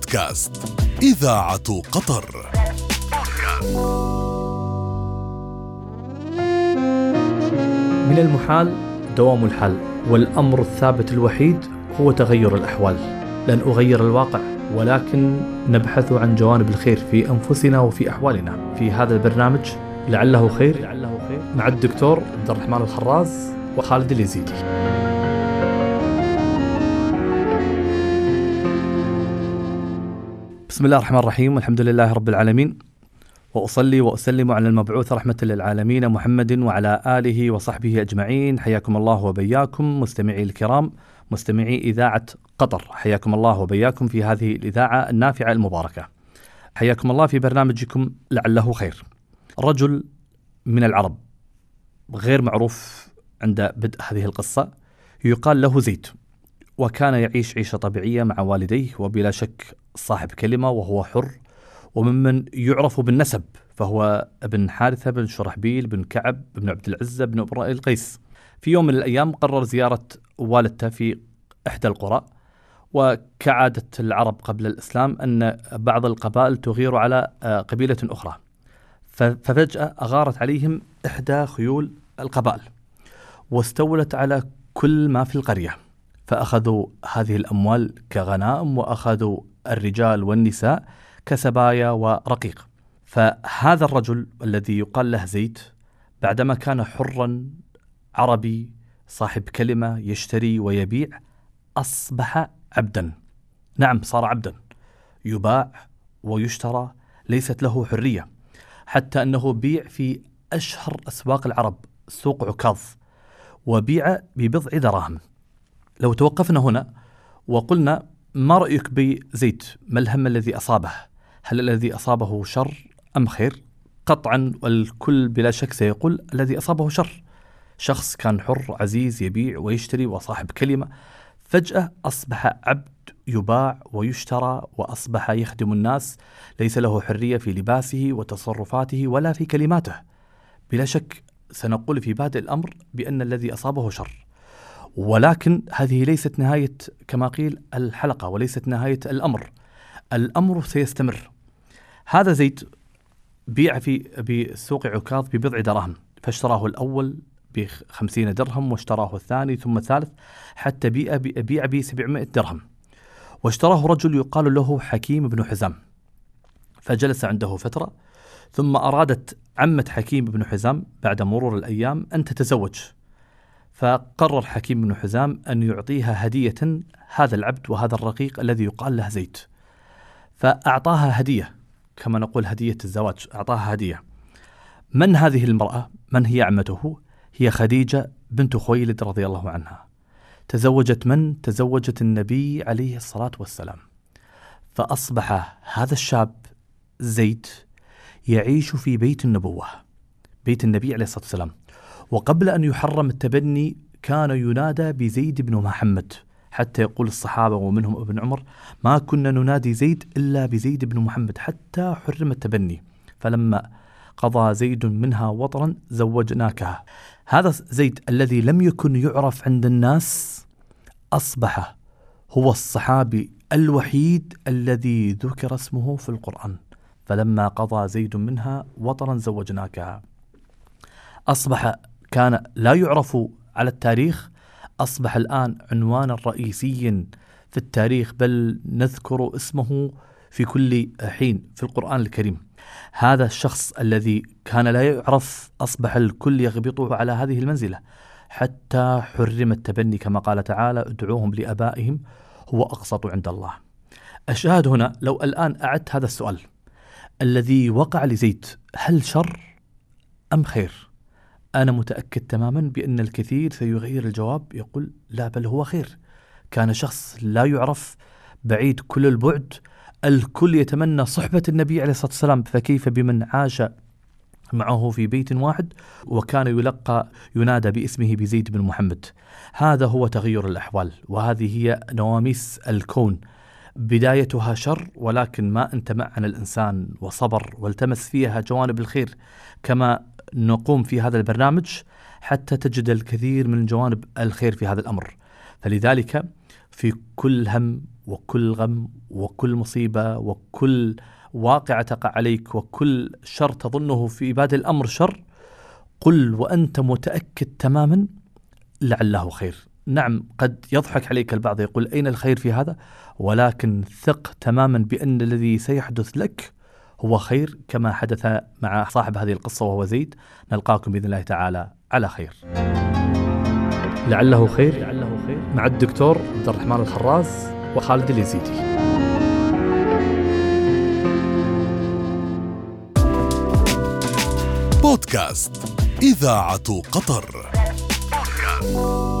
بودكاست إذاعة قطر. من المحال دوام الحال، والأمر الثابت الوحيد هو تغير الأحوال. لن أغير الواقع، ولكن نبحث عن جوانب الخير في أنفسنا وفي أحوالنا في هذا البرنامج لعله خير مع الدكتور عبد الرحمن الخراز وخالد اليزيدي. بسم الله الرحمن الرحيم، والحمد لله رب العالمين، وأصلي وأسلم على المبعوث رحمة للعالمين محمد وعلى آله وصحبه أجمعين. حياكم الله وبياكم مستمعي الكرام، مستمعي إذاعة قطر، حياكم الله وبياكم في هذه الإذاعة النافعة المباركة. حياكم الله في برنامجكم لعله خير. رجل من العرب غير معروف عند بدء هذه القصة، يقال له زيد، وكان يعيش عيشة طبيعية مع والديه، وبلا شك صاحب كلمة وهو حر، وممن يعرف بالنسب، فهو ابن حارثة بن شرحبيل بن كعب بن عبد العزة بن امرئ القيس. في يوم من الأيام قرر زيارة والدته في إحدى القرى، وكعادة العرب قبل الإسلام أن بعض القبائل تغير على قبيلة أخرى، ففجأة أغارت عليهم إحدى خيول القبائل واستولت على كل ما في القرية، فأخذوا هذه الأموال كغنائم، وأخذوا الرجال والنساء كسبايا ورقيق. فهذا الرجل الذي يقال له زيد، بعدما كان حرا عربي صاحب كلمة يشتري ويبيع، أصبح عبدا. نعم، صار عبدا يباع ويشترى، ليست له حرية، حتى أنه بيع في أشهر أسواق العرب، سوق عكاظ، وبيع ببضع دراهم. لو توقفنا هنا وقلنا ما رأيك بزيد؟ ما الهم الذي أصابه؟ هل الذي أصابه شر أم خير؟ قطعا الكل بلا شك سيقول الذي أصابه شر. شخص كان حر عزيز يبيع ويشتري وصاحب كلمة، فجأة أصبح عبد يباع ويشترى، وأصبح يخدم الناس، ليس له حرية في لباسه وتصرفاته ولا في كلماته. بلا شك سنقول في بادئ الأمر بأن الذي أصابه شر، ولكن هذه ليست نهاية كما قيل الحلقة، وليست نهاية الأمر سيستمر. هذا زيد بيع في سوق عكاظ ببضع دراهم، فاشتراه الأول ب50 درهم، واشتراه الثاني ثم الثالث، حتى بيع ب700 درهم. واشتراه رجل يقال له حكيم بن حزام، فجلس عنده فترة، ثم أرادت عمة حكيم بن حزام بعد مرور الأيام أن تتزوج، فقرر حكيم بن حزام أن يعطيها هدية هذا العبد وهذا الرقيق الذي يقال له زيد. فأعطاها هدية، كما نقول هدية الزواج، أعطاها هدية. من هذه المرأة؟ من هي عمته؟ هي خديجة بنت خويلد رضي الله عنها. تزوجت من؟ تزوجت النبي عليه الصلاة والسلام. فأصبح هذا الشاب زيد يعيش في بيت النبوة، بيت النبي عليه الصلاة والسلام. وقبل أن يحرم التبني كان ينادى بزيد بن محمد، حتى يقول الصحابة ومنهم ابن عمر: ما كنا ننادي زيد إلا بزيد بن محمد حتى حرم التبني، فلما قضى زيد منها وطرا زوجناكها. هذا زيد الذي لم يكن يعرف عند الناس أصبح هو الصحابي الوحيد الذي ذكر اسمه في القرآن، فلما قضى زيد منها وطرا زوجناكها. أصبح كان لا يعرف على التاريخ، أصبح الآن عنوانا رئيسيا في التاريخ، بل نذكر اسمه في كل حين في القرآن الكريم. هذا الشخص الذي كان لا يعرف أصبح الكل يغبطه على هذه المنزلة، حتى حرم التبني، كما قال تعالى: ادعوهم لآبائهم هو أقسط عند الله. الشاهد هنا، لو الآن أعدت هذا السؤال الذي وقع لزيد، هل شر أم خير؟ أنا متأكد تماما بأن الكثير سيغير الجواب، يقول لا، بل هو خير. كان شخص لا يعرف، بعيد كل البعد، الكل يتمنى صحبة النبي عليه الصلاة والسلام، فكيف بمن عاش معه في بيت واحد وكان ينادى باسمه بزيد بن محمد. هذا هو تغير الأحوال، وهذه هي نواميس الكون، بدايتها شر، ولكن ما أن تمعن الإنسان وصبر والتمس فيها جوانب الخير كما نقوم في هذا البرنامج، حتى تجد الكثير من جوانب الخير في هذا الأمر. فلذلك في كل هم وكل غم وكل مصيبة وكل واقع تقع عليك وكل شر تظنه في بادئ الأمر شر، قل وأنت متأكد تماما لعله خير. نعم قد يضحك عليك البعض يقول أين الخير في هذا، ولكن ثق تماما بأن الذي سيحدث لك هو خير، كما حدث مع صاحب هذه القصة وهو زيد. نلقاكم بإذن الله تعالى على خير. لعله خير مع الدكتور عبد الرحمن الخراز وخالد اليزيدي. بودكاست إذاعة قطر.